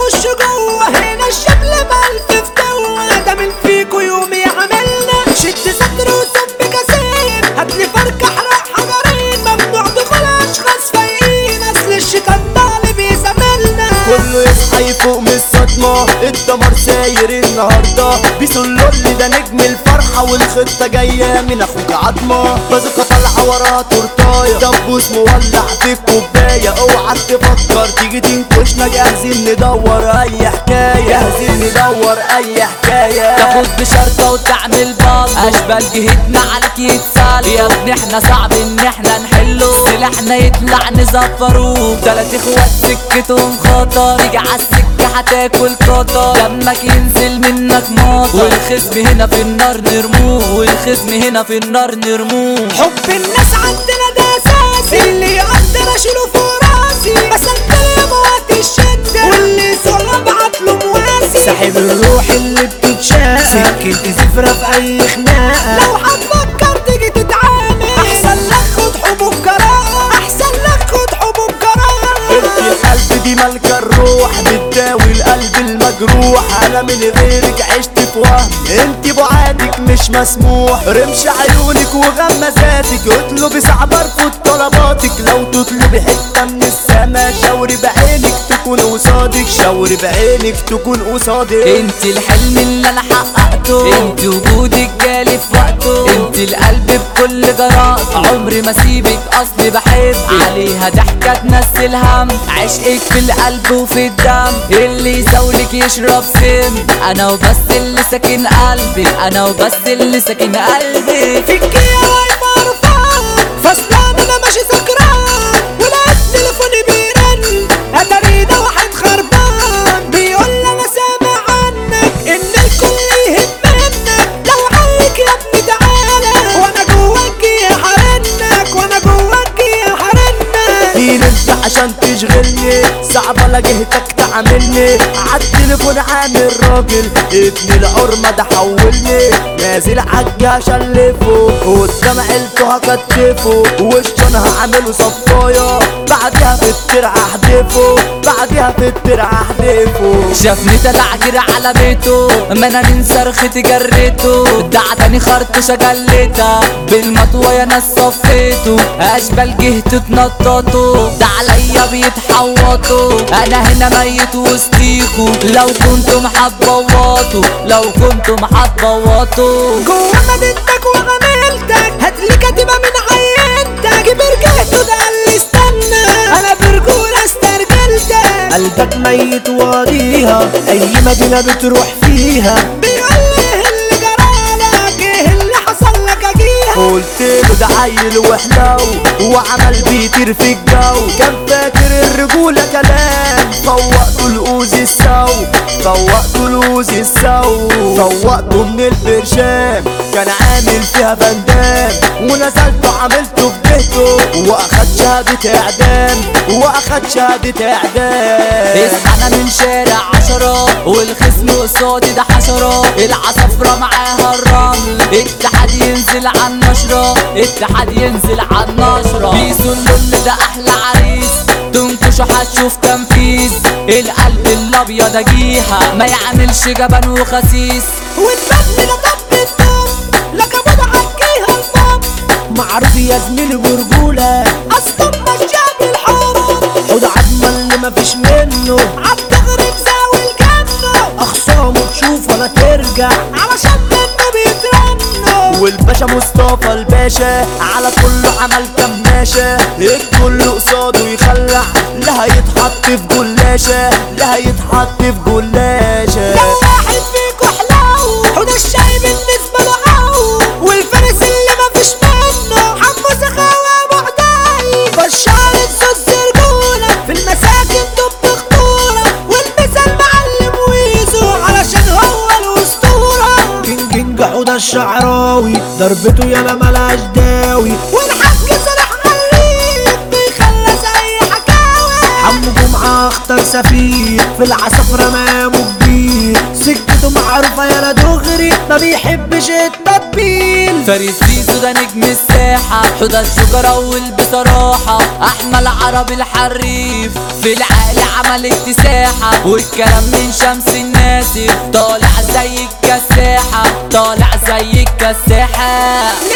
نخش جوه هنا الشبل بألف فتوة، ده من فيكو يوم يعملنا شد صدر وصب كاسين، هاتلي فركة احرق حجرين، ممنوع دخول اشخاص فايقين، اصل الشيطان ده بيزاملنا. كله يصحى يفوق من الصدمة، الدمار ساير النهاردة، بيسولولي ده نجم الفرحة والخطة جاية من اخوك عضمة، بازوكا طالعة ورا تورتاية، دبوس مولع في الكوباية، اوعى تفكر تيجي تنكشنا، جاهزين ندور اي حكاية، جاهزين ندور اي حكاية. تاخد بشرطة وتعمل بال، اشبال جهتنا عليك يتسال، يا ابني احنا صعب ان احنا نحله، سلاحنا يطلع نزفروه، 3 اخوات سكتهم خطر، يجي عالسكة هتاكل قطر، دمك ينزل منك مطر، والخصم هنا في النار نرموه، والخصم هنا في النار نرموه. حب الناس عندنا ده اساسي، اللي يقدر اشيله فوق راسي، بسلم وقت الشدة، واللي يسوق ابعتله مواسي، ساحب الروح اللي بتتشاق، سكتي زفرة في اي خناقة، لو هتفكر تيجي تتعامل، احسن لك خد حبوب جراءة، احسن لك خد حبوب جراءة. القلب دي ملكة الروح، بتداوي القلب المجروح، انا من غيرك عشت في وهم، انت بعادك مش مسموح، رمش عيونك وغمزاتك، اطلبي صعب ارفض طلباتك، لو تطلبي حتة من السما شاوري بعينك تكون قصادك، شاوري بعينك تكون قصادك. انت الحلم اللي انا حققته، انت وجودك جالي في وقته، انت القلب بكل جراء، عمري ما سيبك اصلي بحبك، عليها ضحكة تنسي الهم، عشقك في القلب وفي الدم، اللي يساولك يشرب سم، انا وبس اللي ساكن قلبي، انا وبس اللي ساكن قلبي. فيك يا واقف عرفان، فصلان انا ماشي سكران، ولقيت تليفوني بيرن، اتاري ده واحد خربان، بيقول لي انا سامع عنك ان الكل يهب منك، لو عليك يا ابني تعالى، وانا جواك يا حرنك، وانا جواك يا حرنك. مين انت عشان تشغلني، صعبة لجهتك تعاملني، عالتليفون عامل راجل، ابن العرمة ده حولني، نازل عجة شلفه، قدام عيلته هكتفه، وشه انا هعمله صفاية، بعدها في الترعة احدفه، بعدها في الترعة احدفه. شافني طلع جري على بيته، ما انا من صرختي جريته، دعتني خرطوشة جليتها، بالمطوة يا ناس صفيته، اشبال جهته تنططوا، ده عليا بيتحوطوا، انا هنا ميت وسطيكوا، لو كنتم هتبوطوا، لو كنتم هتبوطوا. جوا مدينتك وعملتك، هاتلي كاتبة من عينتك، برجعته ده قال لي استنى، انا برجولة استرجلتك، قلبك ميت واضيها، اي مدينة بتروح فيها، بيقول لي ايه اللي جرالك، ايه اللي حصل لك اجيها، قلت له ده عيل وحلو، وعمل بيطير في الجو، كان فاكر الرجولة كلام، فوقته الأوزي السو، فوقته الأوزي السو، فوقته من البرشام، كان عامل فيها فندام، ونزلت عملته في بيته، واخد شهادة اعدام، واخد شهادة اعدام. انا من شارع 10، والخصم قصادي ده حشرة، العصفرة معاها الرمل، اتحاد ينزل عالنشرة، اتحاد ينزل عالنشرة، بيسولولي ده احلى عريس، تنكشه هتشوف تنفيذ، القلب الابيض اجيها، ما يعملش جبن وخسيس، والبدل ده طب الدم، لك ابوض عجيها الباب، معروف يا زميلي برجولة، اصلا مشاب الحرام، حوض عظمة اللي مفيش منه، عالتغرب زاوي الجنة، اخصامه تشوف ولا ترجع، علشان منه بيترنوا، والباشا مصطفى الباشا على كله عمل كماشة، الكل قصاده يخلع، لا هيتحط في جلاشة، لا هيتحط في جلاشة. لو واحد فيكو حلاو، حوض الشاي بالنسبة له عو، والفارس اللي مفيش منه، حمو سخاوة ابو عداي، بشار الزوز رجولة، في المساكن دب خطورة، والمثل معلم ويزو، علشان هو الاسطورة، كينج حوض الشعراوي، ضربته يالا ملهاش داوي، والحاج صالح غريب بيخلص اي حكاوي، حمو جمعة اختار سفير، في العصفرة مقامه كبير، سكته معروفة يالا دغري، ما بيحبش التطبيل. فارس زيزو ده نجم الساحة، حوده الشجرة والبصراحة أحمد عربي الحريف، في العقل عمل اكتساحة، والكلام من شمس الناسف، طالع زي الكساحة طالع زي الكساحة.